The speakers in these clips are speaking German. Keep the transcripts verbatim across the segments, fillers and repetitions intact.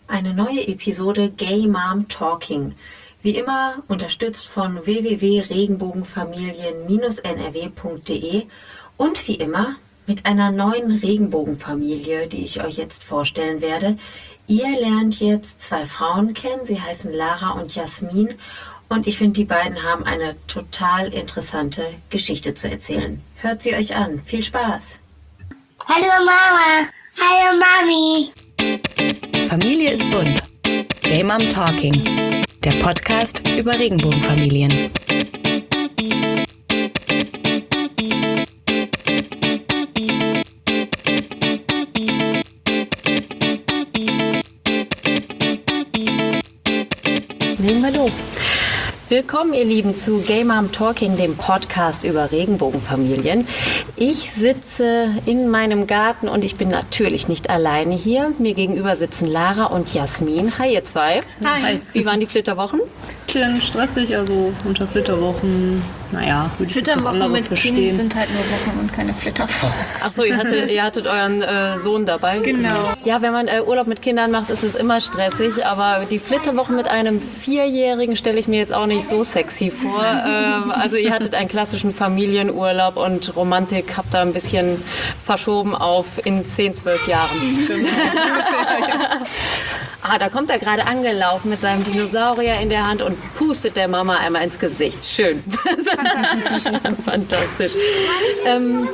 Eine neue Episode Gay Mom Talking. Wie immer unterstützt von w w w punkt regenbogenfamilien Bindestrich n r w punkt d e und wie immer mit einer neuen Regenbogenfamilie, die ich euch jetzt vorstellen werde. Ihr lernt jetzt zwei Frauen kennen, sie heißen Lara und Jasmin und ich finde, die beiden haben eine total interessante Geschichte zu erzählen. Hört sie euch an. Viel Spaß! Hallo Mama! Hallo Mami! Familie ist bunt. Gay Mom Talking. Der Podcast über Regenbogenfamilien. Legen wir los. Willkommen, ihr Lieben, zu Gay Mom Talking, dem Podcast über Regenbogenfamilien. Ich sitze in meinem Garten und ich bin natürlich nicht alleine hier. Mir gegenüber sitzen Lara und Jasmin. Hi, ihr zwei. Hi. Wie waren die Flitterwochen? Bisschen stressig, also unter Flitterwochen, naja, würde ich jetzt was anderes verstehen. Flitterwochen sind halt nur Wochen und keine Flitterwochen. Ach so, ihr hattet, ihr hattet euren äh, Sohn dabei? Genau. Ja, wenn man äh, Urlaub mit Kindern macht, ist es immer stressig, aber die Flitterwochen mit einem Vierjährigen stelle ich mir jetzt auch nicht so sexy vor. ähm, also ihr hattet einen klassischen Familienurlaub und Romantik habt da ein bisschen verschoben auf in zehn, zwölf Jahren. Ah, da kommt er gerade angelaufen mit seinem Dinosaurier in der Hand und pustet der Mama einmal ins Gesicht. Schön. Fantastisch. Ähm,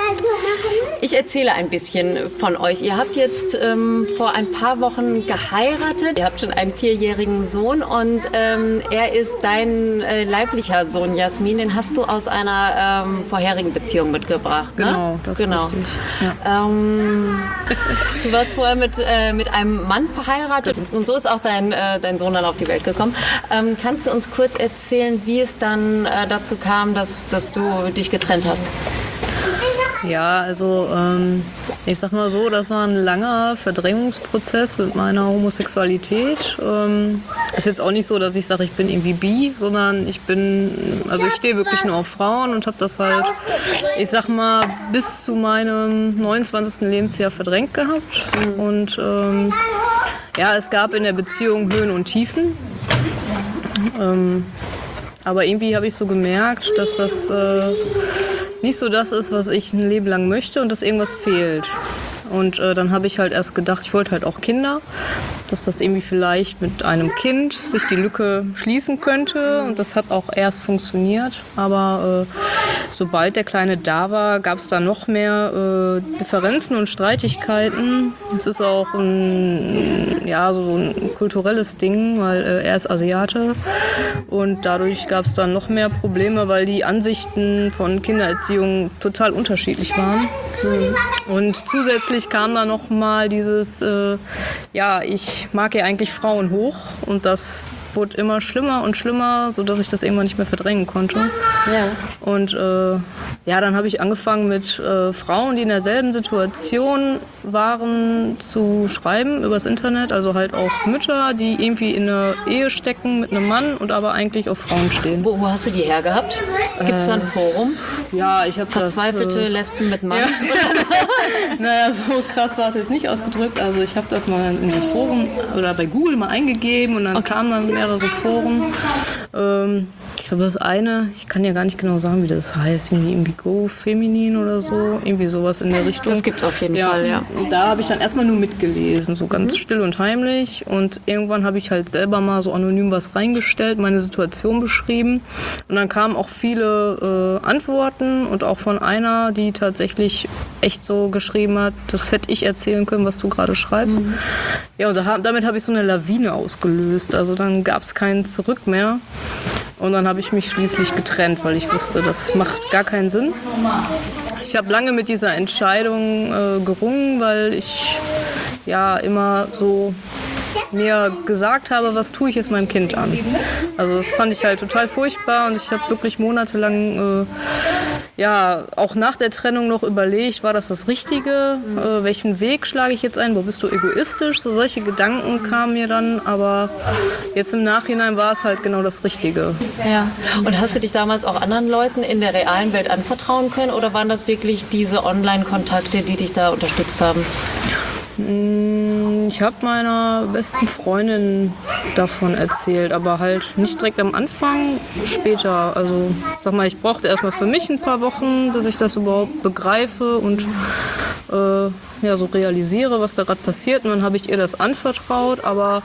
ich erzähle ein bisschen von euch. Ihr habt jetzt ähm, vor ein paar Wochen geheiratet. Ihr habt schon einen vierjährigen Sohn und ähm, er ist dein äh, leiblicher Sohn, Jasmin. Den hast du aus einer ähm, vorherigen Beziehung mitgebracht, ne? Genau, das genau. ist richtig. Ja. Ähm, du warst vorher mit, äh, mit einem Mann verheiratet. Und so ist auch dein, äh, dein Sohn dann auf die Welt gekommen. Ähm, kannst du uns kurz erzählen, wie es dann äh, dazu kam, dass, dass du dich getrennt hast? Ja, also ähm, ich sag mal so, das war ein langer Verdrängungsprozess mit meiner Homosexualität. Ähm, ist jetzt auch nicht so, dass ich sage, ich bin irgendwie bi, sondern ich bin, also ich stehe wirklich nur auf Frauen und habe das halt, ich sag mal, bis zu meinem neunundzwanzigsten Lebensjahr verdrängt gehabt. Und ähm, ja, es gab in der Beziehung Höhen und Tiefen. Ähm, aber irgendwie habe ich so gemerkt, dass das äh, nicht so das ist, was ich ein Leben lang möchte und dass irgendwas fehlt. Und äh, dann habe ich halt erst gedacht, ich wollte halt auch Kinder, dass das irgendwie vielleicht mit einem Kind sich die Lücke schließen könnte. Und das hat auch erst funktioniert. Aber äh, sobald der Kleine da war, gab es da noch mehr äh, Differenzen und Streitigkeiten. Es ist auch ein, ja, so ein kulturelles Ding, weil äh, er ist Asiate. Und dadurch gab es dann noch mehr Probleme, weil die Ansichten von Kindererziehung total unterschiedlich waren. Und zusätzlich kam dann noch mal dieses, äh, ja, ich mag ja eigentlich Frauen hoch und das wurde immer schlimmer und schlimmer, sodass ich das irgendwann nicht mehr verdrängen konnte. Ja. Und äh, ja, dann habe ich angefangen mit äh, Frauen, die in derselben Situation waren, zu schreiben übers Internet. Also halt auch Mütter, die irgendwie in einer Ehe stecken mit einem Mann und aber eigentlich auf Frauen stehen. Wo, wo hast du die hergehabt? Gibt es da ein Forum? Ja, ich habe Verzweifelte das, äh, Lesben mit Mann? Ja. Naja, so krass war es jetzt nicht ausgedrückt. Also ich habe das mal in so Foren oder bei Google mal eingegeben und dann Okay. kamen dann mehrere Foren. Ähm, ich glaube, das eine, ich kann ja gar nicht genau sagen, wie das heißt, irgendwie, irgendwie Go Feminin oder so, irgendwie sowas in der Richtung. Das gibt's auf jeden ja, Fall, ja. Und da habe ich dann erstmal nur mitgelesen, so ganz mhm. still und heimlich. Und irgendwann habe ich halt selber mal so anonym was reingestellt, meine Situation beschrieben. Und dann kamen auch viele äh, Antworten und auch von einer, die tatsächlich echt so geschrieben hat, das hätte ich erzählen können, was du gerade schreibst. Mhm. Ja, und da, damit habe ich so eine Lawine ausgelöst. Also dann gab es kein Zurück mehr. Und dann habe ich mich schließlich getrennt, weil ich wusste, das macht gar keinen Sinn. Ich habe lange mit dieser Entscheidung äh, gerungen, weil ich ja immer so mir gesagt habe, was tue ich jetzt meinem Kind an. Also das fand ich halt total furchtbar und ich habe wirklich monatelang, äh, ja, auch nach der Trennung noch überlegt, war das das Richtige? Äh, welchen Weg schlage ich jetzt ein? Wo bist du egoistisch? So solche Gedanken kamen mir dann, aber jetzt im Nachhinein war es halt genau das Richtige. Ja. Und hast du dich damals auch anderen Leuten in der realen Welt anvertrauen können oder waren das wirklich diese Online-Kontakte, die dich da unterstützt haben? Ich habe meiner besten Freundin davon erzählt, aber halt nicht direkt am Anfang, später. Also sag mal, ich brauchte erstmal für mich ein paar Wochen, bis ich das überhaupt begreife und äh, ja, so realisiere, was da gerade passiert. Und dann habe ich ihr das anvertraut, aber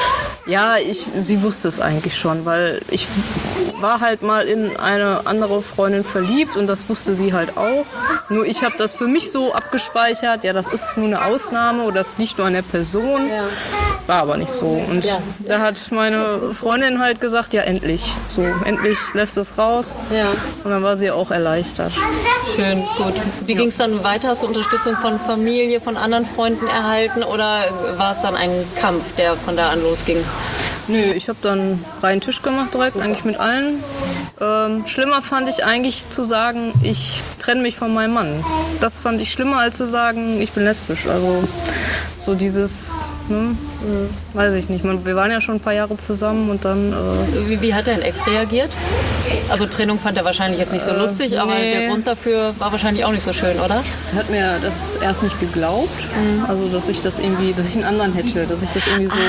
ja, ich, sie wusste es eigentlich schon, weil ich war halt mal in eine andere Freundin verliebt und das wusste sie halt auch. Nur ich habe das für mich so abgespeichert, ja, das ist nur eine Ausnahme oder das liegt nur an der Person. Ja. War aber nicht so. Und ja. Da hat meine Freundin halt gesagt, ja, endlich. So, endlich lässt es raus. Ja. Und dann war sie auch erleichtert. Schön, gut. Wie ging es dann weiter? Hast du Unterstützung von Familie, von anderen Freunden erhalten oder war es dann ein Kampf, der von da an losging? Nö, ich habe dann reinen Tisch gemacht direkt, eigentlich mit allen. Ähm, schlimmer fand ich eigentlich zu sagen, ich trenne mich von meinem Mann. Das fand ich schlimmer als zu sagen, ich bin lesbisch. Also so dieses, hm, äh, weiß ich nicht. Man, wir waren ja schon ein paar Jahre zusammen und dann... Äh, wie, wie hat dein Ex reagiert? Also Trennung fand er wahrscheinlich jetzt nicht so lustig, äh, nee. aber der Grund dafür war wahrscheinlich auch nicht so schön, oder? Er hat mir das erst nicht geglaubt, mhm. also dass ich das irgendwie, dass ich einen anderen hätte, dass ich das irgendwie so,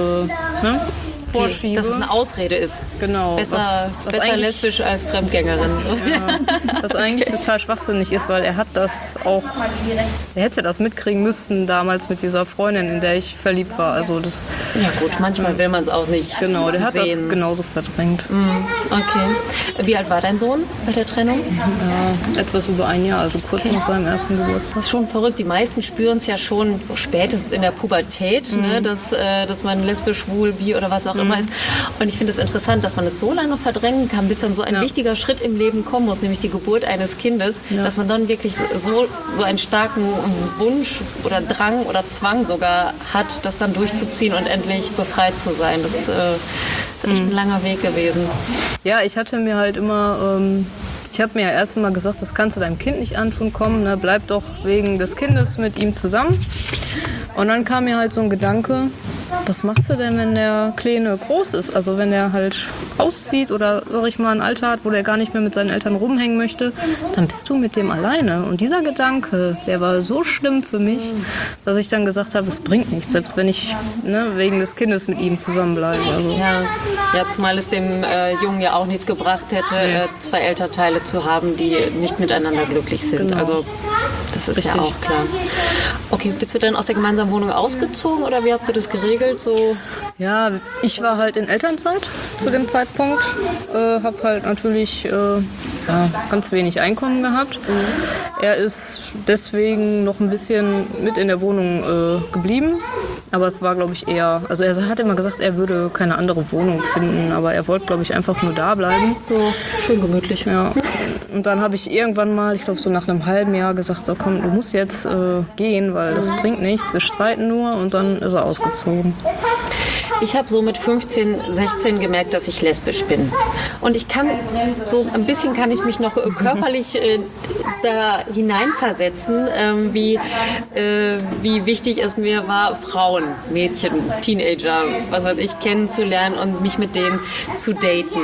äh, ne? Okay, dass es eine Ausrede ist. Genau. Besser, was, was besser lesbisch als Fremdgängerin. Ja, was eigentlich total schwachsinnig ist, weil er hat das auch, er hätte das mitkriegen müssen damals mit dieser Freundin, in der ich verliebt war. Also das, ja gut, manchmal will man es auch nicht Genau, der sehen. hat das genauso verdrängt. Mhm. Okay. Wie alt war dein Sohn bei der Trennung? Ja, etwas über ein Jahr, also kurz okay. nach seinem ersten Geburtstag. Das ist schon verrückt. Die meisten spüren es ja schon so spätestens in der Pubertät, mhm. ne, dass, äh, dass man lesbisch, schwul, bi oder was auch immer ist. Und ich finde es interessant, dass man es so lange verdrängen kann, bis dann so ein ja. wichtiger Schritt im Leben kommen muss, nämlich die Geburt eines Kindes, ja. dass man dann wirklich so, so einen starken Wunsch oder Drang oder Zwang sogar hat, das dann durchzuziehen und endlich befreit zu sein. Das äh, ist echt ein langer Weg gewesen. Ja, ich hatte mir halt immer... Ähm Ich habe mir ja erst mal gesagt, das kannst du deinem Kind nicht antun, komm, ne, bleib doch wegen des Kindes mit ihm zusammen. Und dann kam mir halt so ein Gedanke, was machst du denn, wenn der Kleine groß ist? Also wenn der halt auszieht oder, sag ich mal, ein Alter hat, wo der gar nicht mehr mit seinen Eltern rumhängen möchte, dann bist du mit dem alleine. Und dieser Gedanke, der war so schlimm für mich, dass ich dann gesagt habe, es bringt nichts, selbst wenn ich ne, wegen des Kindes mit ihm zusammenbleibe. Also. Ja. ja, zumal es dem äh, Jungen ja auch nichts gebracht hätte, ja. äh, zwei Elternteile zu haben, die nicht miteinander glücklich sind. Genau. Also das ist Richtig. ja auch klar. Okay, bist du denn aus der gemeinsamen Wohnung ausgezogen oder wie habt ihr das geregelt? So? Ja, ich war halt in Elternzeit zu dem Zeitpunkt, äh, habe halt natürlich äh, ja, ganz wenig Einkommen gehabt. Mhm. Er ist deswegen noch ein bisschen mit in der Wohnung äh, geblieben, aber es war, glaube ich, eher, also er hat immer gesagt, er würde keine andere Wohnung finden, aber er wollte, glaube ich, einfach nur da bleiben. Ja, schön gemütlich. Ja. Und dann habe ich irgendwann mal, ich glaube so nach einem halben Jahr gesagt, so komm, du musst jetzt äh, gehen, weil das bringt nichts, wir streiten nur, und dann ist er ausgezogen. Ich habe so mit fünfzehn, sechzehn gemerkt, dass ich lesbisch bin. Und ich kann, so ein bisschen kann ich mich noch körperlich äh, da hineinversetzen, äh, wie, äh, wie wichtig es mir war, Frauen, Mädchen, Teenager, was weiß ich, kennenzulernen und mich mit denen zu daten.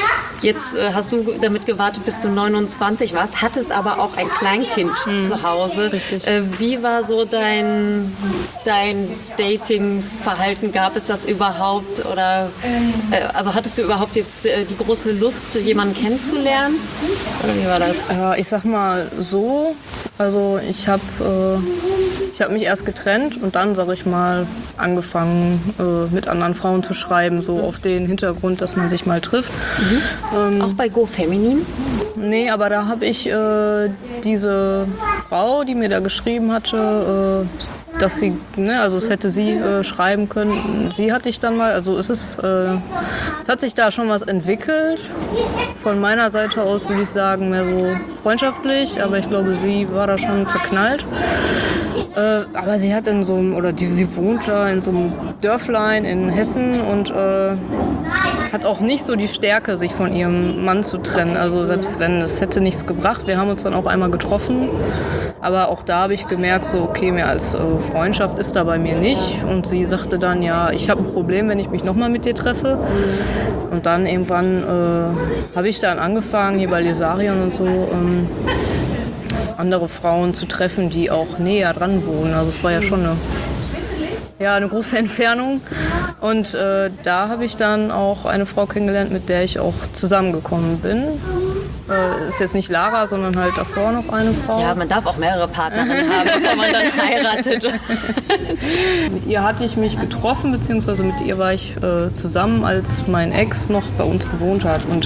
Jetzt äh, hast du damit gewartet, bis du neunundzwanzig warst, hattest aber auch ein Kleinkind mhm. zu Hause. Äh, wie war so dein, dein Dating-Verhalten? Gab es das überhaupt? Oder, äh, also hattest du überhaupt jetzt äh, die große Lust, jemanden kennenzulernen? Oder wie war das? Ja, ich sag mal so, also ich habe äh, ich hab mich erst getrennt und dann, sag ich mal, angefangen äh, mit anderen Frauen zu schreiben, so auf den Hintergrund, dass man sich mal trifft. Mhm. Ähm, Auch bei GoFeminin? Nee, aber da habe ich äh, diese Frau, die mir da geschrieben hatte, äh, dass sie, ne, also es hätte sie äh, schreiben können. Sie hatte ich dann mal, also es ist, äh, es hat sich da schon was entwickelt. Von meiner Seite aus würde ich sagen, mehr so freundschaftlich, aber ich glaube, sie war da schon verknallt. Äh, aber sie hat in so einem, oder die, sie wohnt da in so einem Dörflein in Hessen und äh, hat auch nicht so die Stärke, sich von ihrem Mann zu trennen. Also selbst wenn, es hätte nichts gebracht. Wir haben uns dann auch einmal getroffen. Aber auch da habe ich gemerkt, so okay, mehr als äh, Freundschaft ist da bei mir nicht. Und sie sagte dann, ja, ich habe ein Problem, wenn ich mich nochmal mit dir treffe. Und dann irgendwann äh, habe ich dann angefangen, hier bei Lesarion und so, ähm, andere Frauen zu treffen, die auch näher dran wohnen. Also es war ja schon eine, ja, eine große Entfernung. Und äh, da habe ich dann auch eine Frau kennengelernt, mit der ich auch zusammengekommen bin. Äh, ist jetzt nicht Lara, sondern halt davor noch eine Frau. Ja, man darf auch mehrere Partnerinnen haben, bevor man dann heiratet. Mit ihr hatte ich mich getroffen, beziehungsweise mit ihr war ich äh, zusammen, als mein Ex noch bei uns gewohnt hat. Und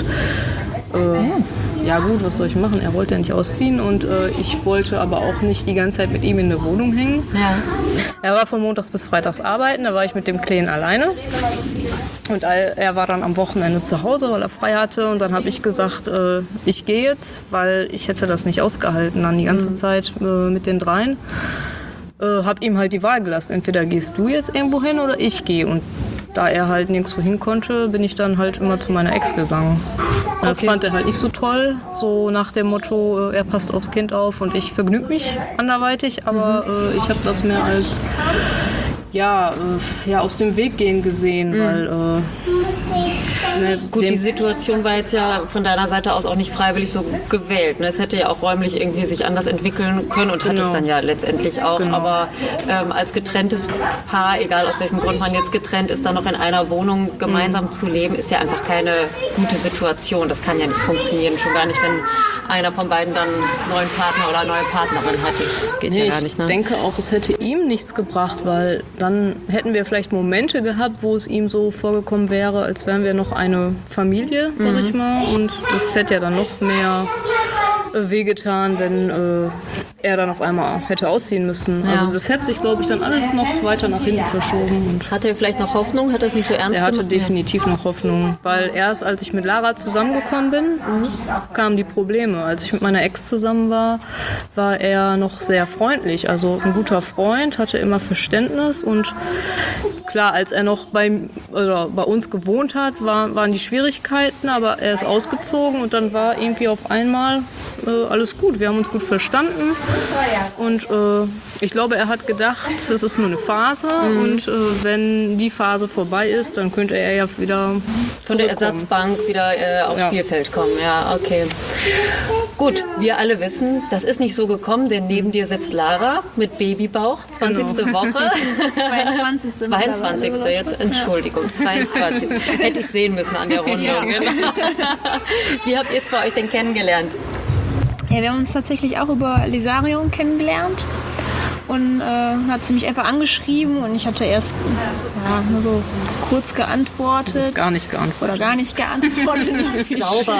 äh, ja gut, was soll ich machen? Er wollte ja nicht ausziehen und äh, ich wollte aber auch nicht die ganze Zeit mit ihm in der Wohnung hängen. Ja. Er war von montags bis freitags arbeiten, da war ich mit dem Kleinen alleine. Und er war dann am Wochenende zu Hause, weil er frei hatte. Und dann habe ich gesagt, äh, ich gehe jetzt, weil ich hätte das nicht ausgehalten dann die ganze mhm. Zeit äh, mit den dreien. Äh, habe ihm halt die Wahl gelassen, entweder gehst du jetzt irgendwo hin oder ich gehe. Und da er halt nirgendwo hin konnte, bin ich dann halt immer zu meiner Ex gegangen. Und das okay. fand er halt nicht so toll, so nach dem Motto, äh, er passt aufs Kind auf und ich vergnüge mich anderweitig. Aber mhm. äh, ich habe das mehr als ja, äh, ja, aus dem Weg gehen gesehen, mhm. weil äh, ne, gut, die Situation war jetzt ja von deiner Seite aus auch nicht freiwillig so gewählt. Ne? Es hätte ja auch räumlich irgendwie sich anders entwickeln können und hat genau. es dann ja letztendlich auch. Genau. Aber ähm, als getrenntes Paar, egal aus welchem Grund man jetzt getrennt ist, dann noch in einer Wohnung gemeinsam mhm. zu leben, ist ja einfach keine gute Situation. Das kann ja nicht funktionieren, schon gar nicht, wenn einer von beiden dann einen neuen Partner oder eine neue Partnerin hat. Das geht nee, ja gar nicht. Ne? Ich denke auch, es hätte ihm nichts gebracht, weil dann hätten wir vielleicht Momente gehabt, wo es ihm so vorgekommen wäre, als wären wir noch eine Familie, sag mhm. ich mal. Und das hätte ja dann noch mehr äh, wehgetan, wenn äh, er dann auf einmal hätte ausziehen müssen. Ja. Also das hätte sich, glaube ich, dann alles noch weiter nach hinten verschoben. Und hatte er vielleicht noch Hoffnung? Hat er es nicht so ernst gemacht? Er hatte gemacht? definitiv noch Hoffnung. Weil erst als ich mit Lara zusammengekommen bin, mhm. kamen die Probleme. Als ich mit meiner Ex zusammen war, war er noch sehr freundlich. Also ein guter Freund, hatte immer Verständnis. Und klar, als er noch bei, oder bei uns gewohnt hat, war, waren die Schwierigkeiten. Aber er ist ausgezogen und dann war irgendwie auf einmal äh, alles gut. Wir haben uns gut verstanden. Und äh, ich glaube, er hat gedacht, es ist nur eine Phase mhm. und äh, wenn die Phase vorbei ist, dann könnte er ja wieder von der Ersatzbank wieder äh, aufs ja. Spielfeld kommen. Ja, okay. Gut, wir alle wissen, das ist nicht so gekommen, denn neben dir sitzt Lara mit Babybauch, zwanzigste Genau. Woche. zweiundzwanzigste zweiundzwanzigste Jetzt, Entschuldigung, zweiundzwanzigste Hätte ich sehen müssen an der Runde. Ja. Genau. Wie habt ihr zwei euch denn kennengelernt? Ja, wir haben uns tatsächlich auch über Lesarion kennengelernt und äh, hat sie mich einfach angeschrieben und ich hatte erst ja, nur so kurz geantwortet. Du hast gar nicht geantwortet. Oder gar nicht geantwortet. Sauber.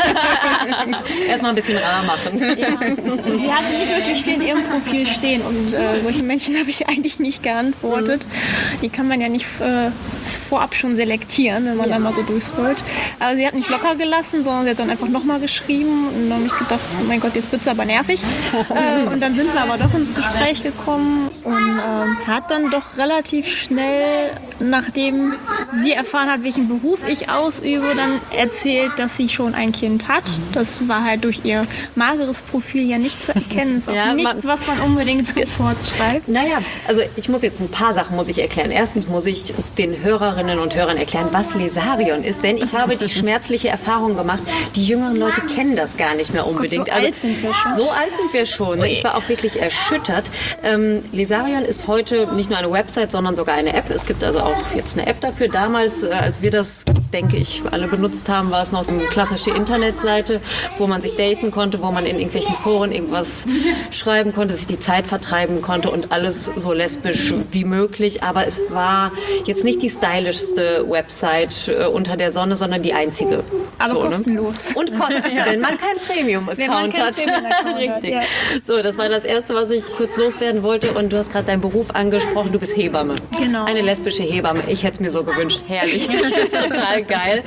Erstmal ein bisschen rar machen. Ja. Sie hatte nicht wirklich viel in ihrem Profil stehen und äh, solchen Menschen habe ich eigentlich nicht geantwortet. Mhm. Die kann man ja nicht äh, vorab schon selektieren, wenn man ja. dann mal so durchscrollt. Aber sie hat nicht locker gelassen, sondern sie hat dann einfach nochmal geschrieben und dann habe ich gedacht, oh mein Gott, jetzt wird es aber nervig. äh, und dann sind wir aber doch ins Gespräch gekommen und äh, hat dann doch relativ schnell, nachdem sie erfahren hat, welchen Beruf ich ausübe, dann erzählt, dass sie schon ein Kind hat. Das war halt durch ihr mageres Profil ja nicht zu erkennen. Ist auch ja, nichts, was man unbedingt sofort schreibt. Naja, also ich muss jetzt ein paar Sachen muss ich erklären. Erstens muss ich den Hörerinnen und Hörern erklären, was Lesarion ist, denn ich habe die schmerzliche Erfahrung gemacht, die jüngeren Leute kennen das gar nicht mehr unbedingt. Gott, so alt sind wir schon. So alt sind wir schon. Ne? Ich war auch wirklich erschüttert. Ähm, Lesarion ist heute nicht nur eine Website, sondern sogar eine App. Es gibt also auch jetzt eine App dafür. Damals, äh, als wir das, denke ich, alle benutzt haben, war es noch eine klassische Internetseite, wo man sich daten konnte, wo man in irgendwelchen Foren irgendwas schreiben konnte, sich die Zeit vertreiben konnte und alles so lesbisch wie möglich. Aber es war jetzt nicht die stylischste Website äh, unter der Sonne, sondern die einzige. Aber so, kostenlos. Ne? Und kostenlos, ja. Wenn man keinen Premium-Account hat. Premium Richtig. Hat, ja. So, das war das Erste, was ich kurz loswerden wollte. Und du hast gerade deinen Beruf angesprochen. Du bist Hebamme. Genau. Eine lesbische Hebamme. Ich hätte es mir so gewünscht. Herrlich. Ich finde es total geil.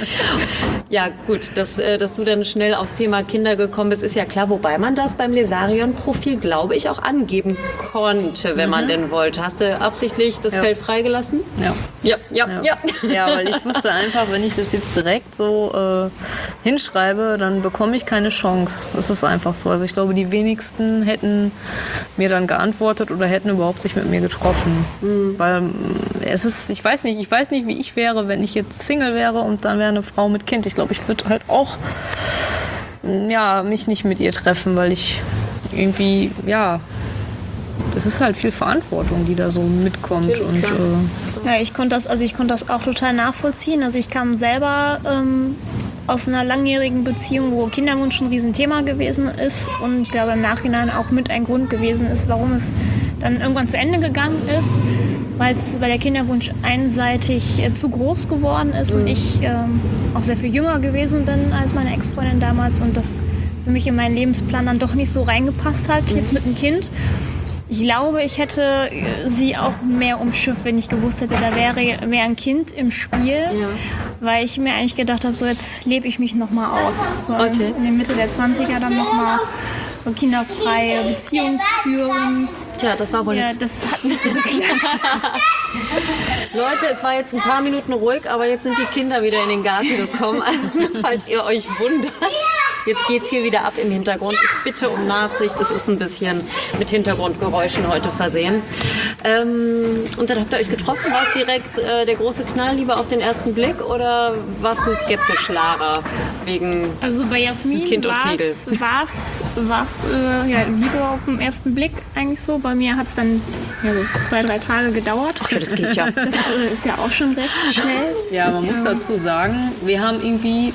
Ja, gut, dass, dass du dann schnell aufs Thema Kinder gekommen bist, ist ja klar. Wobei man das beim Lesarion-Profil, glaube ich, auch angeben konnte, wenn mhm. man denn wollte. Hast du absichtlich das ja. Feld freigelassen? Ja. Ja, ja, ja. Ja, ja weil ich wusste einfach, wenn ich das jetzt direkt so äh, hinschreibe, dann bekomme ich keine Chance. Das ist einfach so. Also ich glaube, die wenigsten hätten mir dann geantwortet oder hätten überhaupt sich mit mir getroffen. Mhm. Weil es ist, ich weiß nicht, ich weiß nicht, wie ich wäre, wenn ich jetzt Single wäre und dann wäre eine Frau mit Kind. Ich glaube, ich würde halt auch ja, mich nicht mit ihr treffen, weil ich irgendwie, ja, das ist halt viel Verantwortung, die da so mitkommt. Und, äh, ja, ich konnte das, also ich konnte das auch total nachvollziehen. Also ich kam selber ähm, aus einer langjährigen Beziehung, wo Kinderwunsch ein Riesenthema gewesen ist und ich glaube im Nachhinein auch mit ein Grund gewesen ist, warum es dann irgendwann zu Ende gegangen ist, weil der Kinderwunsch einseitig äh, zu groß geworden ist mhm. und ich ähm, auch sehr viel jünger gewesen bin als meine Ex-Freundin damals und das für mich in meinen Lebensplan dann doch nicht so reingepasst hat, mhm. jetzt mit einem Kind. Ich glaube, ich hätte sie auch mehr umschifft, wenn ich gewusst hätte, da wäre mehr ein Kind im Spiel, ja. weil ich mir eigentlich gedacht habe, so jetzt lebe ich mich nochmal aus. So okay. in der Mitte der zwanziger dann nochmal so kinderfreie Beziehung führen. Tja, das war wohl ja, jetzt... das hat nicht so geklappt. Leute, es war jetzt ein paar Minuten ruhig, aber jetzt sind die Kinder wieder in den Garten gekommen. Also, falls ihr euch wundert, jetzt geht's hier wieder ab im Hintergrund. Ich bitte um Nachsicht, das ist ein bisschen mit Hintergrundgeräuschen heute versehen. Ähm, und dann habt ihr euch getroffen. War es direkt äh, der große Knall, lieber auf den ersten Blick, oder warst du skeptisch, Lara, wegen Also bei Jasmin Kind und Kegel? war es äh, ja, Liebe auf den ersten Blick eigentlich so. Bei mir hat es dann ja, so zwei, drei Tage gedauert. Ach ja, das geht ja. Das äh, ist ja auch schon recht schnell. Ja, man muss dazu sagen, wir haben irgendwie,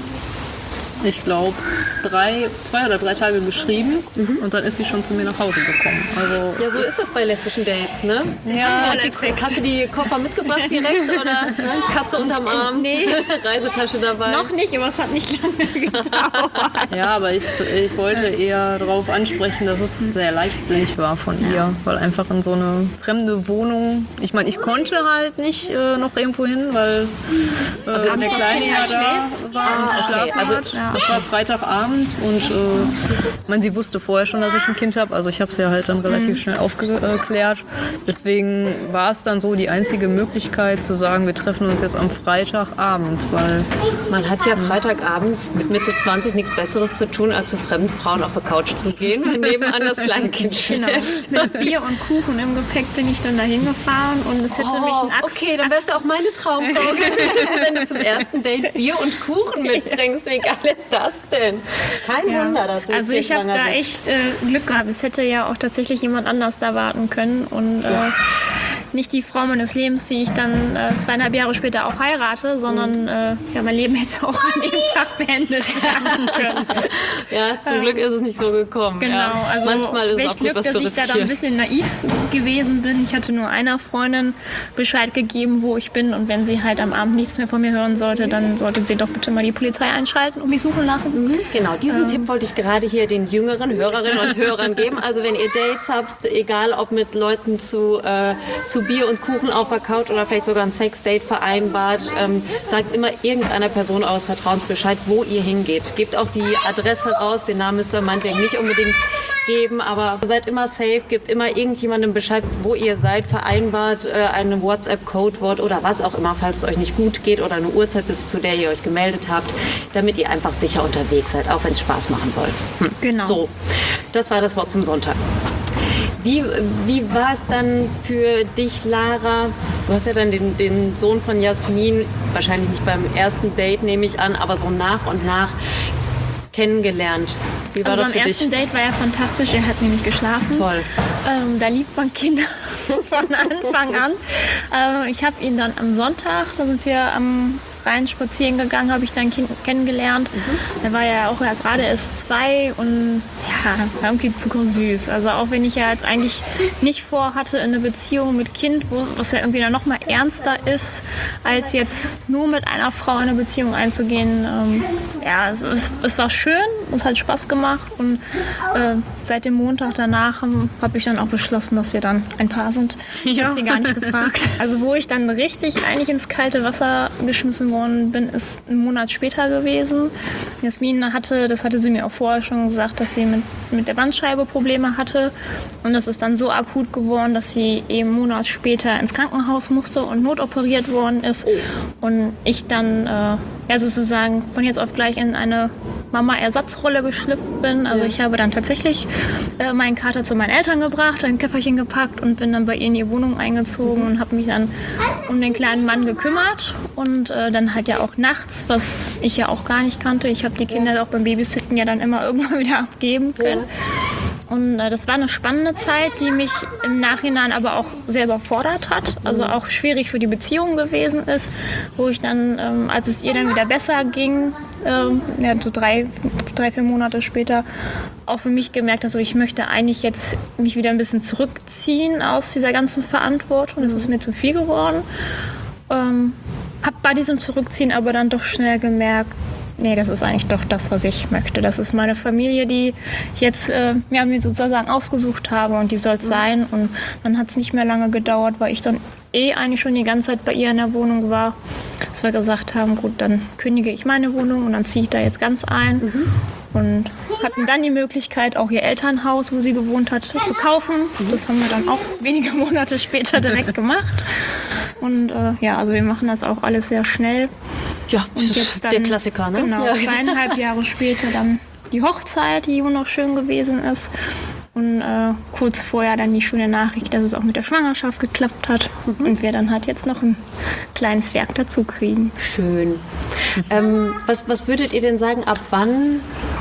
ich glaube, drei, zwei oder drei Tage geschrieben mhm. und dann ist sie schon zu mir nach Hause gekommen. Also ja, so ist das bei lesbischen Dates, ne? Ja. Hast du die, hast du die Koffer mitgebracht direkt oder Katze unterm Arm? Nee. Reisetasche dabei? Noch nicht, aber es hat nicht lange gedauert. Ja, aber ich, ich wollte eher darauf ansprechen, dass es sehr leichtsinnig war von ihr, weil einfach in so eine fremde Wohnung, ich meine, ich konnte halt nicht äh, noch irgendwo hin, weil äh, also der Kleine ja da war ah, und okay. schlafen Also, hat. Ja. Das war Freitagabend und äh, ich meine, sie wusste vorher schon, dass ich ein Kind habe, also ich habe es ja halt dann relativ mhm. schnell aufgeklärt. Deswegen war es dann so die einzige Möglichkeit zu sagen, wir treffen uns jetzt am Freitagabend, weil man hat ja Freitagabends mit Mitte zwanzig nichts Besseres zu tun, als zu fremden Frauen auf der Couch zu gehen, wenn nebenan das Kleinkind schläft. Genau. Mit Bier und Kuchen im Gepäck bin ich dann dahin gefahren und es hätte oh, mich ein Axt... Okay, dann wärst du auch meine Traumfrau gewesen, wenn du zum ersten Date Bier und Kuchen mitbringst. Wie geil ist das denn? Kein ja. Wunder, dass du Also ich habe da sitzt. echt äh, Glück gehabt. Es hätte ja auch tatsächlich jemand anders da warten können und ja. äh, nicht die Frau meines Lebens, die ich dann äh, zweieinhalb Jahre später auch heirate, sondern äh, ja, mein Leben hätte auch an dem Tag beendet werden können. Ja, zum ähm, Glück ist es nicht so gekommen. Genau, ja. also manchmal ist es auch gut, Glück, was dass zu ich da dann ein bisschen naiv gewesen bin. Ich hatte nur einer Freundin Bescheid gegeben, wo ich bin, und wenn sie halt am Abend nichts mehr von mir hören sollte, dann sollte sie doch bitte mal die Polizei einschalten und mich suchen lassen. Mhm. Genau, diesen ähm. Tipp wollte ich gerade hier den jüngeren Hörerinnen und Hörern geben. Also wenn ihr Dates habt, egal ob mit Leuten zu, äh, zu Bier und Kuchen auf der Couch oder vielleicht sogar ein Sexdate vereinbart, ähm, sagt immer irgendeiner Person eures Vertrauens Bescheid, wo ihr hingeht. Gebt auch die Adresse raus, den Namen müsst ihr meinetwegen nicht unbedingt geben, aber seid immer safe, gebt immer irgendjemandem Bescheid, wo ihr seid, vereinbart äh, ein WhatsApp-Codewort oder was auch immer, falls es euch nicht gut geht, oder eine Uhrzeit, bis zu der ihr euch gemeldet habt, damit ihr einfach sicher unterwegs seid, auch wenn es Spaß machen soll. Hm. Genau. So, das war das Wort zum Sonntag. Wie, wie war es dann für dich, Lara? Du hast ja dann den, den Sohn von Jasmin, wahrscheinlich nicht beim ersten Date, nehme ich an, aber so nach und nach kennengelernt. Wie war also das für dich? Beim ersten Date war er fantastisch, er hat nämlich geschlafen. Toll. Ähm, da liebt man Kinder von Anfang an. Ähm, ich habe ihn dann am Sonntag, da sind wir am Rhein spazieren gegangen, habe ich dann Kind kennengelernt. Mhm. Er war ja auch ja, gerade erst zwei und ja, war irgendwie zuckersüß. Also auch wenn ich ja jetzt eigentlich nicht vorhatte, in eine Beziehung mit Kind, wo, was ja irgendwie dann noch mal ernster ist, als jetzt nur mit einer Frau in eine Beziehung einzugehen. Ähm, ja, es, es, es war schön, es hat Spaß gemacht und äh, seit dem Montag danach habe hab ich dann auch beschlossen, dass wir dann ein Paar sind. Ich ja. habe sie gar nicht gefragt. Also wo ich dann richtig eigentlich ins kalte Wasser geschmissen worden bin, ist einen Monat später gewesen. Jasmin hatte, das hatte sie mir auch vorher schon gesagt, dass sie mit, mit der Bandscheibe Probleme hatte. Und das ist dann so akut geworden, dass sie eben einen Monat später ins Krankenhaus musste und notoperiert worden ist. Und ich dann äh, ja, sozusagen von jetzt auf gleich in eine Mama-Ersatzrolle geschlüpft bin. Also ich habe dann tatsächlich äh, meinen Kater zu meinen Eltern gebracht, ein Köfferchen gepackt und bin dann bei ihr in die Wohnung eingezogen und habe mich dann um den kleinen Mann gekümmert. Und äh, dann halt ja auch nachts, was ich ja auch gar nicht kannte. Ich habe die Kinder auch beim Babysitten ja dann immer irgendwann wieder abgeben können. Und äh, das war eine spannende Zeit, die mich im Nachhinein aber auch sehr überfordert hat. Also auch schwierig für die Beziehung gewesen ist, wo ich dann, ähm, als es ihr dann wieder besser ging, ähm, ja, so drei, drei, vier Monate später, auch für mich gemerkt habe, so, ich möchte eigentlich jetzt mich wieder ein bisschen zurückziehen aus dieser ganzen Verantwortung. Das ist mir zu viel geworden. Ähm, habe bei diesem Zurückziehen aber dann doch schnell gemerkt, nee, das ist eigentlich doch das, was ich möchte. Das ist meine Familie, die ich jetzt äh, ja, mir sozusagen ausgesucht habe und die soll es sein. Und dann hat es nicht mehr lange gedauert, weil ich dann eh eigentlich schon die ganze Zeit bei ihr in der Wohnung war, dass wir gesagt haben, gut, dann kündige ich meine Wohnung und dann ziehe ich da jetzt ganz ein. Mhm. Und hatten dann die Möglichkeit, auch ihr Elternhaus, wo sie gewohnt hat, zu kaufen. Das haben wir dann auch wenige Monate später direkt gemacht. Und äh, ja, also wir machen das auch alles sehr schnell. Ja, und jetzt dann, der Klassiker, ne? Genau, ja. zweieinhalb Jahre später dann die Hochzeit, die wunderschön gewesen ist. Und äh, kurz vorher dann die schöne Nachricht, dass es auch mit der Schwangerschaft geklappt hat. Mhm. Und wir dann halt jetzt noch ein kleines Werk dazu kriegen. Schön. ähm, was, was würdet ihr denn sagen, ab wann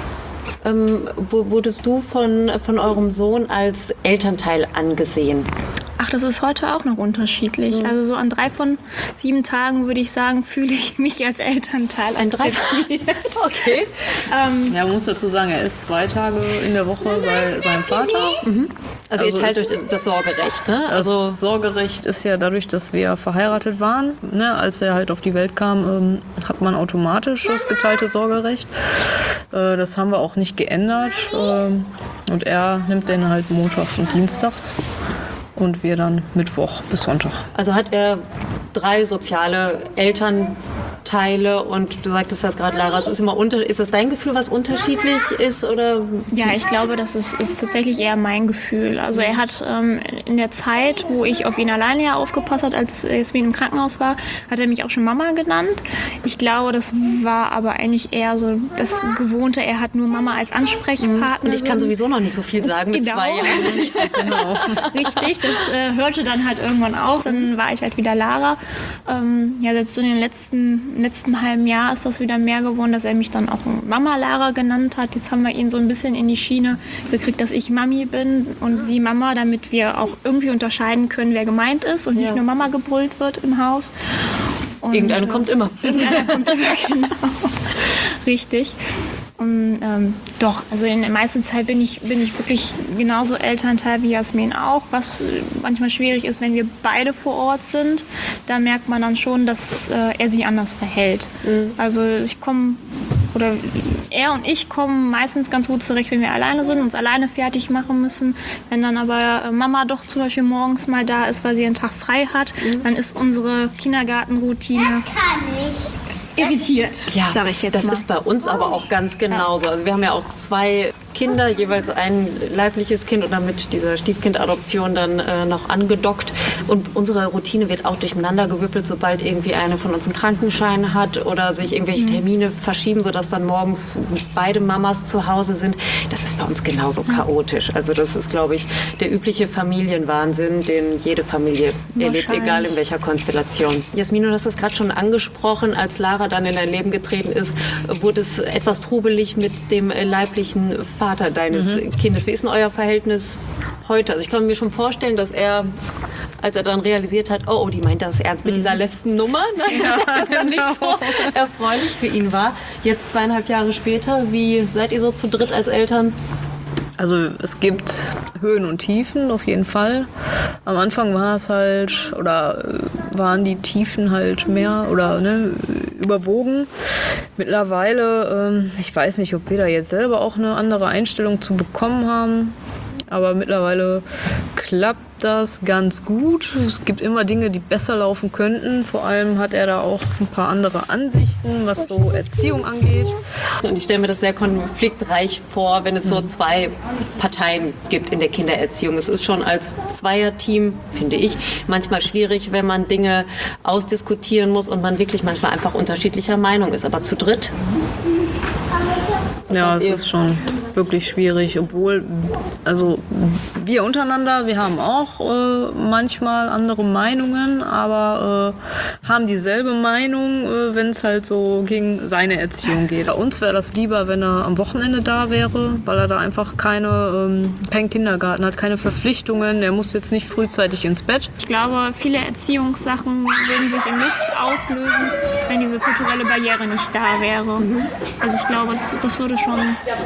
ähm, wurdest du von, von eurem Sohn als Elternteil angesehen? Ach, das ist heute auch noch unterschiedlich. Mhm. Also so an drei von sieben Tagen würde ich sagen, fühle ich mich als Elternteil akzeptiert. Okay. ähm, ja, man muss dazu sagen, er ist zwei Tage in der Woche bei seinem Vater. Mhm. Also, also ihr teilt euch das Sorgerecht, ne? Also das Sorgerecht ist ja dadurch, dass wir verheiratet waren. Ne? Als er halt auf die Welt kam, ähm, hat man automatisch das geteilte Sorgerecht. Äh, das haben wir auch nicht geändert. Ähm, und er nimmt den halt montags und dienstags. Und wir dann Mittwoch bis Sonntag. Also hat er drei soziale Elternteile und du sagtest das gerade, Lara, es ist immer unter, ist das dein Gefühl, was unterschiedlich ist? Oder? Ja, ich glaube, das ist, ist tatsächlich eher mein Gefühl. Also er hat ähm, in der Zeit, wo ich auf ihn alleine ja aufgepasst habe, als Jasmin im Krankenhaus war, hat er mich auch schon Mama genannt. Ich glaube, das war aber eigentlich eher so das Gewohnte, er hat nur Mama als Ansprechpartner. Und ich kann sowieso noch nicht so viel sagen mit genau. zwei Jahren. Genau. Richtig, das äh, hörte dann halt irgendwann auf, dann war ich halt wieder Lara. Ähm, ja, jetzt so in den letzten, letzten halben Jahr ist das wieder mehr geworden, dass er mich dann auch Mama Lara genannt hat. Jetzt haben wir ihn so ein bisschen in die Schiene gekriegt, dass ich Mami bin und sie Mama, damit wir auch irgendwie unterscheiden können, wer gemeint ist und nicht ja. nur Mama gebrüllt wird im Haus. Und, Irgendeine äh, kommt immer. Irgendeiner kommt immer, genau. Richtig. Und, ähm, doch, also in der meisten Zeit bin ich, bin ich wirklich genauso Elternteil wie Jasmin auch, was manchmal schwierig ist, wenn wir beide vor Ort sind. Da merkt man dann schon, dass äh, er sich anders verhält. Mhm. Also ich komme, oder er und ich kommen meistens ganz gut zurecht, wenn wir alleine sind, uns alleine fertig machen müssen. Wenn dann aber Mama doch zum Beispiel morgens mal da ist, weil sie einen Tag frei hat, mhm. dann ist unsere Kindergartenroutine... Das kann ich. irritiert, ja, sage ich jetzt das mal. ist bei uns aber auch ganz genauso. Also wir haben ja auch zwei Kinder, jeweils ein leibliches Kind und dann mit dieser Stiefkindadoption dann äh, noch angedockt. Und unsere Routine wird auch durcheinander gewürfelt, sobald irgendwie eine von uns einen Krankenschein hat oder sich irgendwelche Termine verschieben, sodass dann morgens beide Mamas zu Hause sind. Das ist bei uns genauso chaotisch. Also das ist, glaube ich, der übliche Familienwahnsinn, den jede Familie erlebt, egal in welcher Konstellation. Jasmin, du hast das gerade schon angesprochen, als Lara dann in dein Leben getreten ist, wurde es etwas trubelig mit dem leiblichen Vater deines mhm. Kindes. Wie ist denn euer Verhältnis heute? Also ich kann mir schon vorstellen, dass er, als er dann realisiert hat, oh, oh die meint das ernst mit dieser Lesbennummer, ne? ja, dass das dann nicht so erfreulich für ihn war. Jetzt zweieinhalb Jahre später, wie seid ihr so zu dritt als Eltern? Also es gibt Höhen und Tiefen auf jeden Fall. Am Anfang war es halt, oder waren die Tiefen halt mehr oder ne, überwogen. Mittlerweile, ähm, ich weiß nicht, ob wir da jetzt selber auch eine andere Einstellung zu bekommen haben. Aber mittlerweile klappt das ganz gut. Es gibt immer Dinge, die besser laufen könnten. Vor allem hat er da auch ein paar andere Ansichten, was so Erziehung angeht. Und ich stelle mir das sehr konfliktreich vor, wenn es so zwei Parteien gibt in der Kindererziehung. Es ist schon als Zweierteam, finde ich, manchmal schwierig, wenn man Dinge ausdiskutieren muss und man wirklich manchmal einfach unterschiedlicher Meinung ist. Aber zu dritt? Ja, es ist schon wirklich schwierig, obwohl, also wir untereinander, wir haben auch äh, manchmal andere Meinungen, aber äh, haben dieselbe Meinung, äh, wenn es halt so gegen seine Erziehung geht. Bei uns wäre das lieber, wenn er am Wochenende da wäre, weil er da einfach keine, ähm, keinen Kindergarten hat, keine Verpflichtungen, der muss jetzt nicht frühzeitig ins Bett. Ich glaube, viele Erziehungssachen würden sich in Luft auflösen, wenn diese kulturelle Barriere nicht da wäre. Also ich glaube, das, das würde schon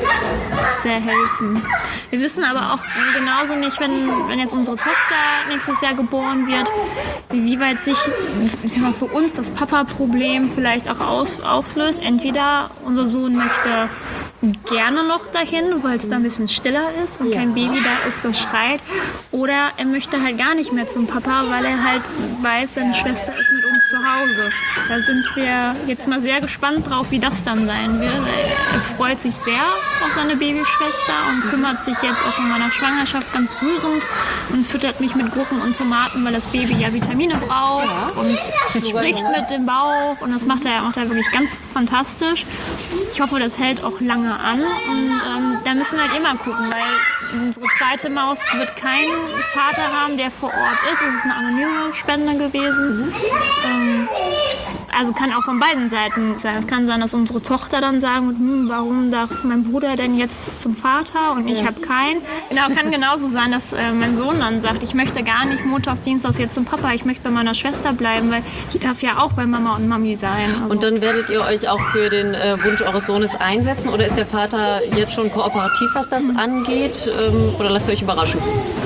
sehr helfen. Wir wissen aber auch genauso nicht, wenn, wenn jetzt unsere Tochter nächstes Jahr geboren wird, wie weit sich ich sag mal, für uns das Papa-Problem vielleicht auch aus, auflöst. Entweder unser Sohn möchte gerne noch dahin, weil es da ein bisschen stiller ist und kein Baby da ist, das schreit. Oder er möchte halt gar nicht mehr zum Papa, weil er halt weiß, seine Schwester ist mit uns zu Hause. Da sind wir jetzt mal sehr gespannt drauf, wie das dann sein wird. Er freut sich sehr auf seine Babyschwester und kümmert sich jetzt auch in meiner Schwangerschaft ganz rührend und füttert mich mit Gurken und Tomaten, weil das Baby ja Vitamine braucht und spricht mit dem Bauch und das macht er, macht er wirklich ganz fantastisch. Ich hoffe, das hält auch lange an und ähm, da müssen wir halt immer gucken, weil unsere zweite Maus wird keinen Vater haben, der vor Ort ist. Es ist eine anonyme Spende gewesen. Mhm. Ähm, also kann auch von beiden Seiten sein. Es kann sein, dass unsere Tochter dann sagen, hm, warum darf mein Bruder denn jetzt zum Vater und ich ja. habe keinen. Genau, kann genauso sein, dass äh, mein Sohn dann sagt, ich möchte gar nicht montags, dienstags jetzt zum Papa, ich möchte bei meiner Schwester bleiben, weil die darf ja auch bei Mama und Mami sein. Also. Und dann werdet ihr euch auch für den äh, Wunsch eures Sohnes einsetzen oder ist der Vater jetzt schon kooperativ, was das mhm. angeht ähm, oder lasst ihr euch überraschen?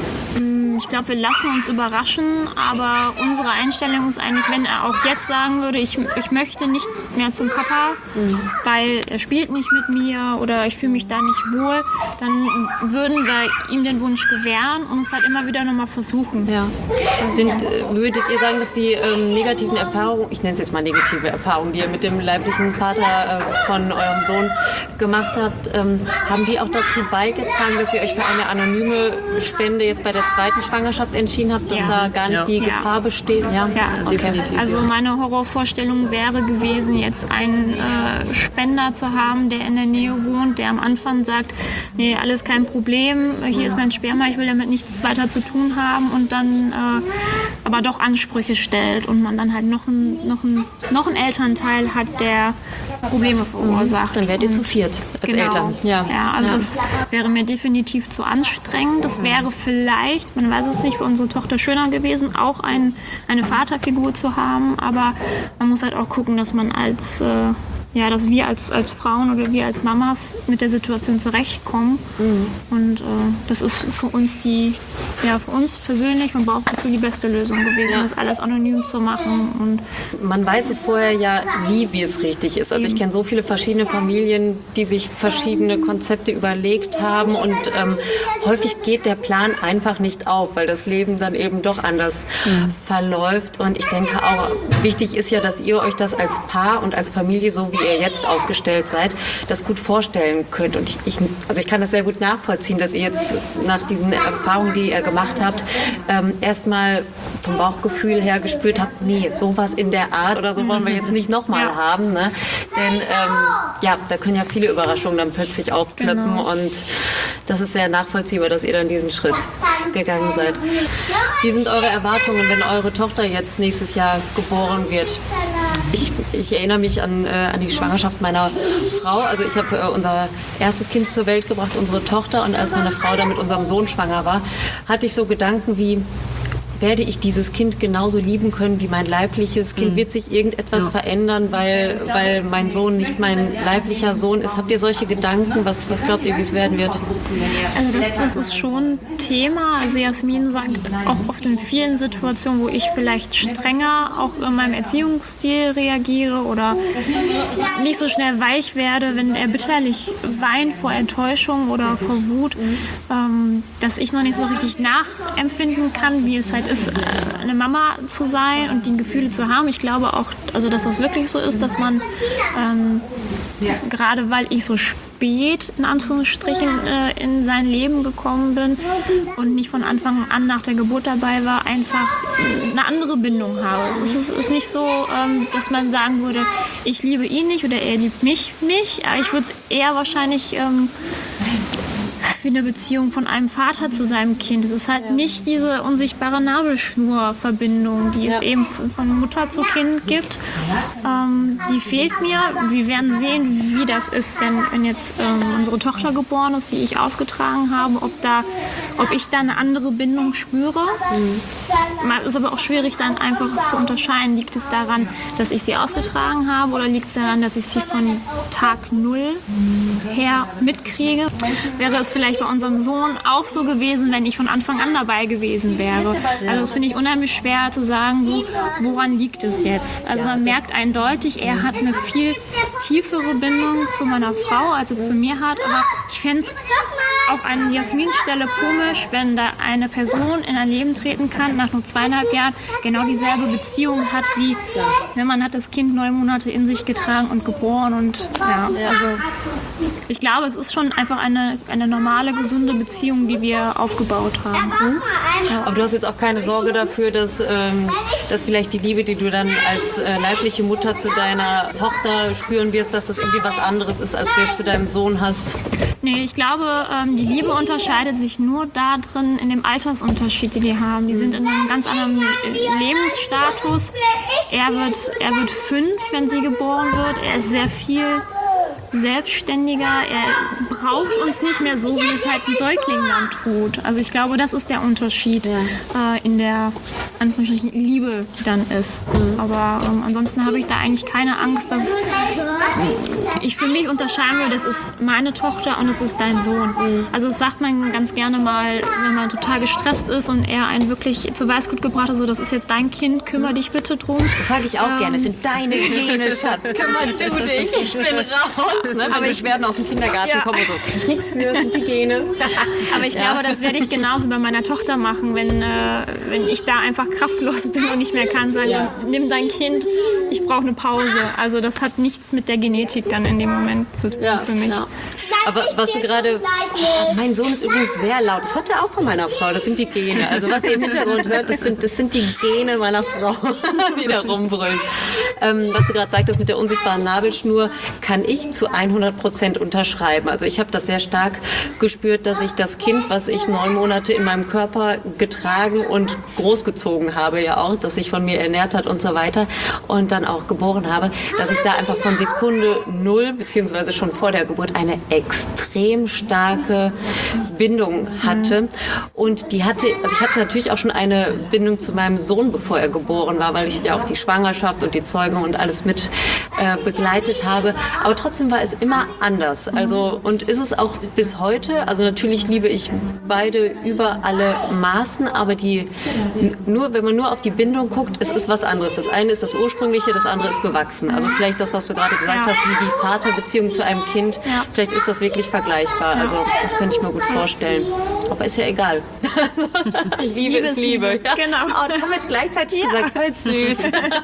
Ich glaube, wir lassen uns überraschen, aber unsere Einstellung ist eigentlich, wenn er auch jetzt sagen würde, ich, ich möchte nicht mehr zum Papa, mhm. weil er spielt nicht mit mir oder ich fühle mich da nicht wohl, dann würden wir ihm den Wunsch gewähren und es halt immer wieder nochmal versuchen. Ja. Sind, würdet ihr sagen, dass die ähm, negativen Erfahrungen, ich nenne es jetzt mal negative Erfahrungen, die ihr mit dem leiblichen Vater äh, von eurem Sohn gemacht habt, ähm, haben die auch dazu beigetragen, dass ihr euch für eine anonyme Spende jetzt bei der zweiten Schwangerschaft entschieden habt, dass ja. da gar nicht ja. die Gefahr ja. besteht? Ja, ja. Okay. Definitiv. Also meine Horrorvorstellung wäre gewesen, jetzt einen äh, Spender zu haben, der in der Nähe wohnt, der am Anfang sagt, nee, alles kein Problem, hier ja. ist mein Sperma, ich will damit nichts weiter zu tun haben und dann äh, aber doch Ansprüche stellt und man dann halt noch, ein, noch, ein, noch einen Elternteil hat, der Probleme verursacht. Dann werdet ihr zu viert als genau. Eltern. Ja, ja also ja. das wäre mir definitiv zu anstrengend. Das wäre vielleicht, man weiß es nicht, für unsere Tochter schöner gewesen, auch ein, eine Vaterfigur zu haben, aber man muss halt auch gucken, dass man als äh, ja, dass wir als, als Frauen oder wir als Mamas mit der Situation zurechtkommen. Mhm. Und äh, das ist für uns die, ja, für uns persönlich und Bauchgefühl die beste Lösung gewesen, ja. das alles anonym zu machen. Und man weiß es vorher ja nie, wie es richtig ist. Also ich kenne so viele verschiedene Familien, die sich verschiedene Konzepte überlegt haben und ähm, häufig geht der Plan einfach nicht auf, weil das Leben dann eben doch anders mhm. verläuft. Und ich denke auch, wichtig ist ja, dass ihr euch das als Paar und als Familie, so wie ihr jetzt aufgestellt seid, das gut vorstellen könnt. Und ich, ich, also ich kann das sehr gut nachvollziehen, dass ihr jetzt nach diesen Erfahrungen, die ihr gemacht habt, ähm, erstmal vom Bauchgefühl her gespürt habt, nee, sowas in der Art oder so wollen wir jetzt nicht nochmal ja. haben. Ne? Denn ähm, ja, da können ja viele Überraschungen dann plötzlich aufplöppen genau. und das ist sehr nachvollziehbar, dass ihr dann diesen Schritt gegangen seid. Wie sind eure Erwartungen, wenn eure Tochter jetzt nächstes Jahr geboren wird? Ich, ich erinnere mich an, äh, an die Schwangerschaft meiner Frau. Also ich habe äh, unser erstes Kind zur Welt gebracht, unsere Tochter. Und als meine Frau dann mit unserem Sohn schwanger war, hatte ich so Gedanken wie, werde ich dieses Kind genauso lieben können wie mein leibliches Kind? Wird sich irgendetwas ja. verändern, weil, weil mein Sohn nicht mein leiblicher Sohn ist? Habt ihr solche Gedanken? Was, was glaubt ihr, wie es werden wird? Also das, das ist schon Thema. Also Jasmin sagt auch oft in vielen Situationen, wo ich vielleicht strenger auch in meinem Erziehungsstil reagiere oder nicht so schnell weich werde, wenn er bitterlich weint vor Enttäuschung oder vor Wut, ähm, dass ich noch nicht so richtig nachempfinden kann, wie es halt ist, eine Mama zu sein und die Gefühle zu haben. Ich glaube auch, also dass das wirklich so ist, dass man ähm, gerade weil ich so spät in Anführungsstrichen äh, in sein Leben gekommen bin und nicht von Anfang an nach der Geburt dabei war, einfach eine andere Bindung habe. Es ist, ist nicht so, ähm, dass man sagen würde, ich liebe ihn nicht oder er liebt mich nicht. Ich würde es eher wahrscheinlich ähm, wie eine Beziehung von einem Vater zu seinem Kind. Es ist halt nicht diese unsichtbare Nabelschnurverbindung, die es eben von Mutter zu Kind gibt. Ähm, die fehlt mir. Wir werden sehen, wie das ist, wenn, wenn jetzt ähm, unsere Tochter geboren ist, die ich ausgetragen habe, ob, da, ob ich da eine andere Bindung spüre. Mhm. Es ist aber auch schwierig, dann einfach zu unterscheiden. Liegt es daran, dass ich sie ausgetragen habe, oder liegt es daran, dass ich sie von Tag Null her mitkriege? Wäre es vielleicht bei unserem Sohn auch so gewesen, wenn ich von Anfang an dabei gewesen wäre? Also das finde ich unheimlich schwer zu sagen, so, woran liegt es jetzt? Also man merkt eindeutig, er hat eine viel tiefere Bindung zu meiner Frau, als er zu mir hat, aber ich fände es auch an Jasmins Stelle komisch, wenn da eine Person in ein Leben treten kann, nach nur zweieinhalb Jahren genau dieselbe Beziehung hat, wie wenn man hat das Kind neun Monate in sich getragen und geboren. Und ja, also ich glaube, es ist schon einfach eine, eine normale, gesunde Beziehung, die wir aufgebaut haben. Mhm. Aber du hast jetzt auch keine Sorge dafür, dass, ähm, dass vielleicht die Liebe, die du dann als äh, leibliche Mutter zu deiner Tochter spüren wirst, dass das irgendwie was anderes ist, als du jetzt zu deinem Sohn hast? Nee, ich glaube, ähm, die Liebe unterscheidet sich nur da drin in dem Altersunterschied, die die haben. Die sind in einem ganz anderen Lebensstatus. Er wird, er wird fünf, wenn sie geboren wird. Er ist sehr viel selbstständiger. Er braucht uns nicht mehr so, wie es halt ein Säugling dann tut. Also ich glaube, das ist der Unterschied ja. äh, in der Anführungsstrichen Liebe, die dann ist. Mhm. Aber ähm, ansonsten habe ich da eigentlich keine Angst, dass ich für mich unterscheiden will, das ist meine Tochter und das ist dein Sohn. Mhm. Also das sagt man ganz gerne mal, wenn man total gestresst ist und er einen wirklich zur Weißglut gebracht hat, so, das ist jetzt dein Kind, kümmere dich bitte drum. Das sage ich auch ähm, gerne, es sind deine Gene, Schatz, kümmere du dich, ich bin raus. Ne? Aber ich werde aus dem Kindergarten ja. kommen und so, kann ich nichts für, sind die Gene. Aber ich ja. glaube, das werde ich genauso bei meiner Tochter machen, wenn, äh, wenn ich da einfach kraftlos bin und nicht mehr kann, sagen, ja. nimm dein Kind, ich brauche eine Pause. Also das hat nichts mit der Genetik dann in dem Moment zu tun ja. für mich. Ja. Aber was du gerade, mein Sohn ist übrigens sehr laut, das hat er auch von meiner Frau, das sind die Gene. Also was ihr im Hintergrund hört, das sind, das sind die Gene meiner Frau, die da rumbrüllen. Ähm, was du gerade sagtest mit der unsichtbaren Nabelschnur, kann ich zu hundert Prozent unterschreiben. Also ich habe das sehr stark gespürt, dass ich das Kind, was ich neun Monate in meinem Körper getragen und großgezogen habe, ja auch, das sich von mir ernährt hat und so weiter und dann auch geboren habe, dass ich da einfach von Sekunde null, beziehungsweise schon vor der Geburt, eine extrem starke Bindung hatte. Und die hatte, also ich hatte natürlich auch schon eine Bindung zu meinem Sohn, bevor er geboren war, weil ich ja auch die Schwangerschaft und die Zeugung und alles mit äh, begleitet habe. Aber trotzdem war es immer anders. Also, und ist es auch bis heute. Also natürlich liebe ich beide über alle Maßen, aber die, nur, wenn man nur auf die Bindung guckt, es ist was anderes. Das eine ist das Ursprüngliche, das andere ist gewachsen. Also vielleicht das, was du gerade gesagt hast, wie die Vaterbeziehung zu einem Kind, vielleicht ist das wirklich vergleichbar. Also das könnte ich mir gut vorstellen. Aber ist ja egal. Liebe, Liebe ist Liebe. Liebe. Ja. Genau. Oh, das haben wir jetzt gleichzeitig ja. gesagt. Das war jetzt süß.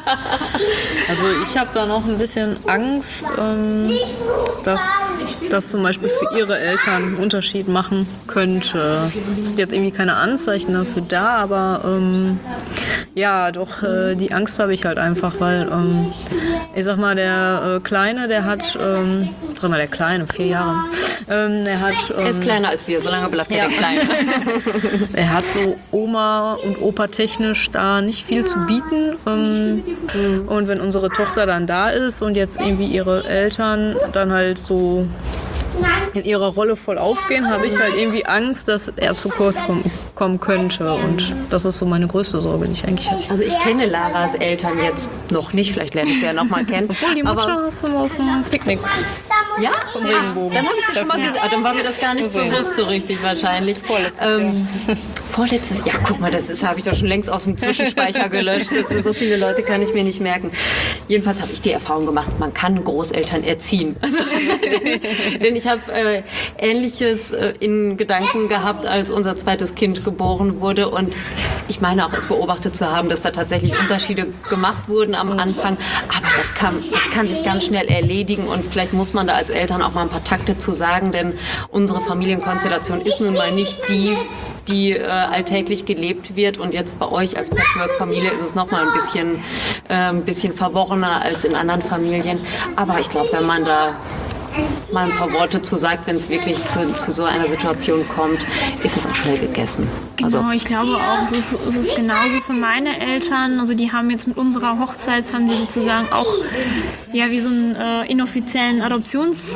Also ich habe da noch ein bisschen Angst, ähm, dass das zum Beispiel für ihre Eltern einen Unterschied machen könnte. Es sind jetzt irgendwie keine Anzeichen dafür da, aber ähm, ja, doch, äh, die Angst habe ich halt einfach, weil ähm, ich sag mal, der äh, Kleine, der hat, ähm, sag mal, der Kleine, vier Jahre, ähm, der hat... Ähm, er ist kleiner als wir, solange bleibt er ja. der Kleine. Er hat so Oma- und Opa-technisch da nicht viel zu bieten. Ähm, und wenn unsere Tochter dann da ist und jetzt irgendwie ihre Eltern dann halt so in ihrer Rolle voll aufgehen, habe ich halt irgendwie Angst, dass er zu kurz kommen, kommen könnte. Und das ist so meine größte Sorge, die ich eigentlich habe. Also ich kenne Laras Eltern jetzt noch nicht, vielleicht lerne ich sie ja noch mal kennen. Obwohl, die Mutter aber hast du mal auf dem Picknick. Ja? Vom Regenbogen. Dann habe ich sie schon mal gesehen. Ah, dann war mir das gar nicht so bewusst so richtig wahrscheinlich. Vorletztes ähm, Jahr. Vorletztes Jahr. Guck mal, das habe ich doch schon längst aus dem Zwischenspeicher gelöscht. Das sind so viele Leute, kann ich mir nicht merken. Jedenfalls habe ich die Erfahrung gemacht, man kann Großeltern erziehen. Also, denn, denn ich habe äh, Ähnliches äh, in Gedanken gehabt, als unser zweites Kind geboren wurde. Und ich meine auch, es beobachtet zu haben, dass da tatsächlich Unterschiede gemacht wurden am Anfang. Aber das kann, das kann sich ganz schnell erledigen. Und vielleicht muss man da als Eltern auch mal ein paar Takte zu sagen. Denn unsere Familienkonstellation ist nun mal nicht die, die äh, alltäglich gelebt wird. Und jetzt bei euch als Patchwork-Familie ist es noch mal ein bisschen, äh, ein bisschen verworrener als in anderen Familien. Aber ich glaube, wenn man da mal ein paar Worte zu sagt, wenn es wirklich zu, zu so einer Situation kommt, ist es auch schnell gegessen. Genau, Also, ich glaube auch, es ist, es ist genauso für meine Eltern. Also die haben jetzt mit unserer Hochzeit, haben sie sozusagen auch ja, wie so einen äh, inoffiziellen Adoptionsritus,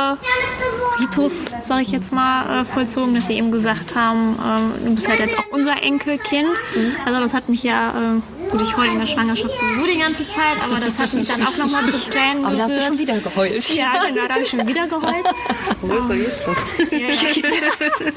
äh, sage ich jetzt mal, äh, vollzogen, dass sie eben gesagt haben, äh, du bist halt jetzt auch unser Enkelkind. Also das hat mich ja, äh, gut, ich heule in der Schwangerschaft sowieso die ganze Zeit, aber das hat mich dann auch nochmal zu Tränen aber da hast du gerührt. schon wieder geheult. Ja, genau, da habe ich schon wieder geheult. Obwohl, so ist das. Ja, ja.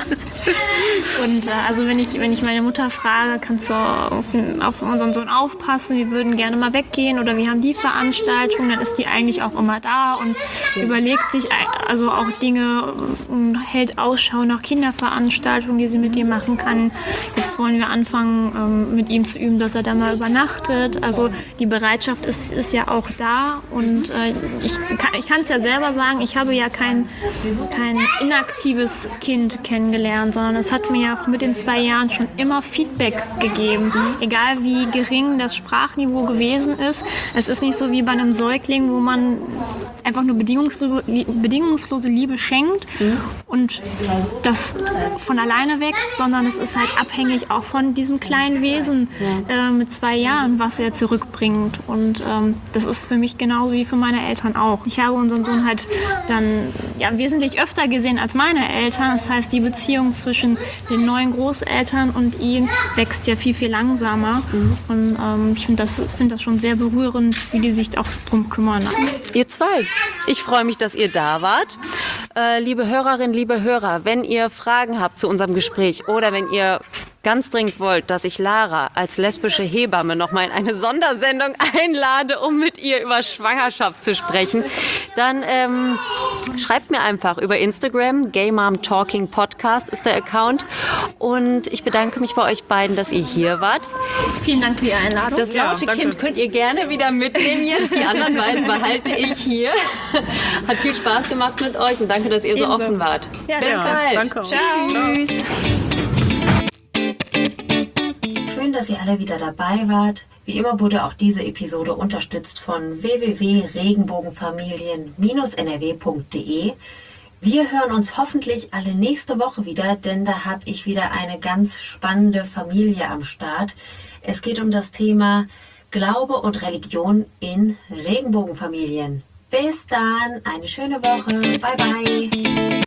Und äh, also wenn ich, wenn ich meine Mutter frage, kannst du auf, auf unseren Sohn aufpassen, wir würden gerne mal weggehen oder wir haben die Veranstaltung, dann ist die eigentlich auch immer da und ja. überlegt sich also auch Dinge und hält Ausschau nach Kinderveranstaltungen, die sie mit ihm machen kann. Jetzt wollen wir anfangen, ähm, mit ihm zu üben, dass er da mal übernachtet. Also die Bereitschaft ist, ist ja auch da und äh, ich kann ich kann es ja selber sagen, ich habe ja kein, kein inaktives Kind kennengelernt, sondern es hat mir ja mit den zwei Jahren schon immer Feedback gegeben. Egal wie gering das Sprachniveau gewesen ist. Es ist nicht so wie bei einem Säugling, wo man einfach nur bedingungslose, bedingungslose Liebe schenkt mhm. und das von alleine wächst, sondern es ist halt abhängig auch von diesem kleinen Wesen ja. äh, mit zwei Jahren, was er zurückbringt. Und ähm, das ist für mich genauso wie für meine Eltern auch. Ich habe unseren Sohn halt dann ja, wesentlich öfter gesehen als meine Eltern. Das heißt, die Beziehung zwischen den neuen Großeltern und ihm wächst ja viel, viel langsamer. Mhm. Und ähm, ich finde das, find das schon sehr berührend, wie die sich auch drum kümmern. Ihr zwei, ich freue mich, dass ihr da wart. Äh, liebe Hörerinnen, liebe Hörer, wenn ihr Fragen habt zu unserem Gespräch oder wenn ihr ganz dringend wollt, dass ich Lara als lesbische Hebamme noch mal in eine Sondersendung einlade, um mit ihr über Schwangerschaft zu sprechen, dann ähm, schreibt mir einfach über Instagram. Gay Mom Talking Podcast ist der Account. Und ich bedanke mich bei euch beiden, dass ihr hier wart. Vielen Dank für die Einladung. Das laute ja, Kind könnt ihr gerne wieder mitnehmen jetzt. Die anderen beiden behalte ich hier. Hat viel Spaß gemacht mit euch und danke, dass ihr so Ebenso. offen wart. Ja, Bis ja. bald. Danke. Tschüss. Ciao. Schön, dass ihr alle wieder dabei wart. Wie immer wurde auch diese Episode unterstützt von w w w punkt regenbogenfamilien Bindestrich n r w punkt d e. Wir hören uns hoffentlich alle nächste Woche wieder, denn da habe ich wieder eine ganz spannende Familie am Start. Es geht um das Thema Glaube und Religion in Regenbogenfamilien. Bis dann, eine schöne Woche. Bye, bye.